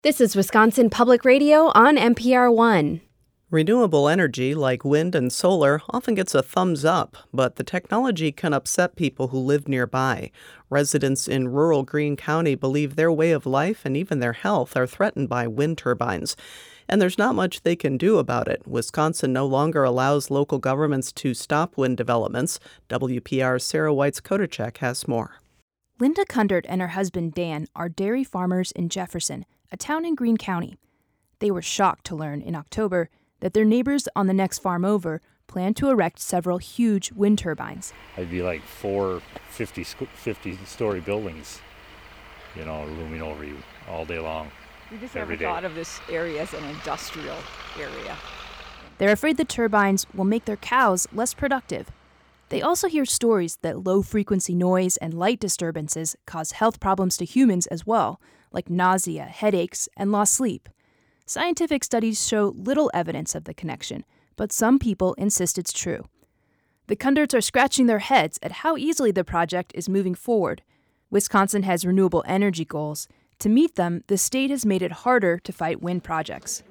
This is Wisconsin Public Radio on NPR One. Renewable energy like wind and solar often gets a thumbs up, but the technology can upset people who live nearby. Residents in rural Greene County believe their way of life and even their health are threatened by wind turbines. And there's not much they can do about it. Wisconsin no longer allows local governments to stop wind developments. WPR's Sarah Weitz-Kodachek has more. Linda Kundert and her husband Dan are dairy farmers in Jefferson, a town in Greene County. They were shocked to learn in October that their neighbors on the next farm over plan to erect several huge wind turbines. I'd be like 4 50-story buildings, looming over you all day long. We just never thought of this area as an industrial area. They're afraid the turbines will make their cows less productive. They also hear stories that low-frequency noise and light disturbances cause health problems to humans as well, like nausea, headaches, and lost sleep. Scientific studies show little evidence of the connection, but some people insist it's true. The Kunderts are scratching their heads at how easily the project is moving forward. Wisconsin has renewable energy goals. To meet them, the state has made it harder to fight wind projects.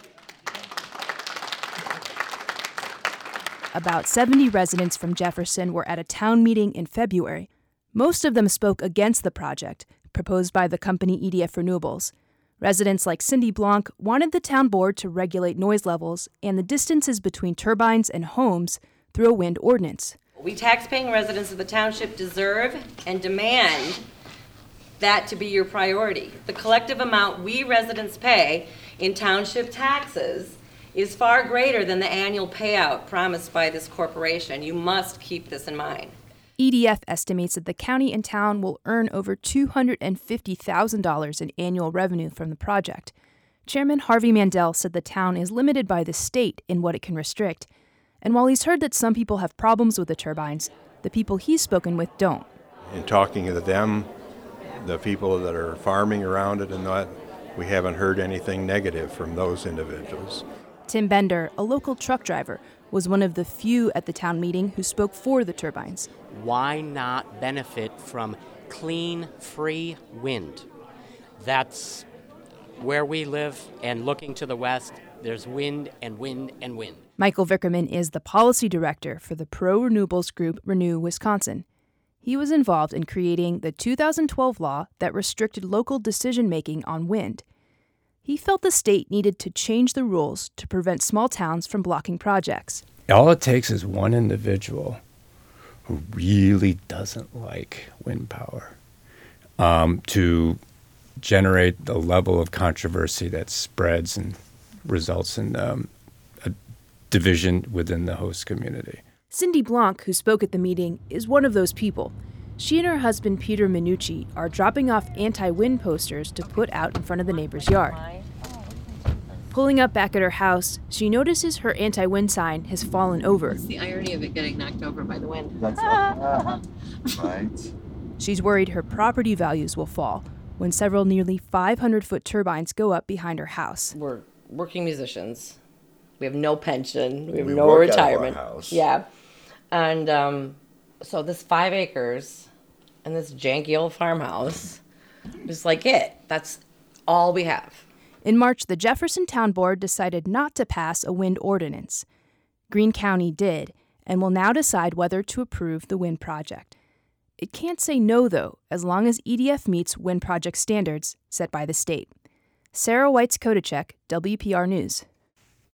About 70 residents from Jefferson were at a town meeting in February. Most of them spoke against the project, proposed by the company EDF Renewables. Residents like Cindy Blanc wanted the town board to regulate noise levels and the distances between turbines and homes through a wind ordinance. We taxpaying residents of the township deserve and demand that to be your priority. The collective amount we residents pay in township taxes is far greater than the annual payout promised by this corporation. You must keep this in mind. EDF estimates that the county and town will earn over $250,000 in annual revenue from the project. Chairman Harvey Mandel said the town is limited by the state in what it can restrict. And while he's heard that some people have problems with the turbines, the people he's spoken with don't. In talking to them, the people that are farming around it and that, we haven't heard anything negative from those individuals. Tim Bender, a local truck driver, was one of the few at the town meeting who spoke for the turbines. Why not benefit from clean, free wind? That's where we live, and looking to the west, there's wind and wind and wind. Michael Vickerman is the policy director for the pro-renewables group Renew Wisconsin. He was involved in creating the 2012 law that restricted local decision-making on wind. He felt the state needed to change the rules to prevent small towns from blocking projects. All it takes is one individual who really doesn't like wind power to generate the level of controversy that spreads and results in a division within the host community. Cindy Blanc, who spoke at the meeting, is one of those people. She and her husband, Peter Minucci, are dropping off anti-wind posters to put out in front of the neighbor's yard. Pulling up back at her house, she notices her anti-wind sign has fallen over. It's the irony of it getting knocked over by the wind. That's right. She's worried her property values will fall when several nearly 500-foot turbines go up behind her house. We're working musicians. We have no pension. We have no retirement. Out of our house. Yeah. And so this 5 acres and this janky old farmhouse is like it. That's all we have. In March, the Jefferson Town Board decided not to pass a wind ordinance. Greene County did, and will now decide whether to approve the wind project. It can't say no, though, as long as EDF meets wind project standards set by the state. Sarah Weitz-Kodachek, WPR News.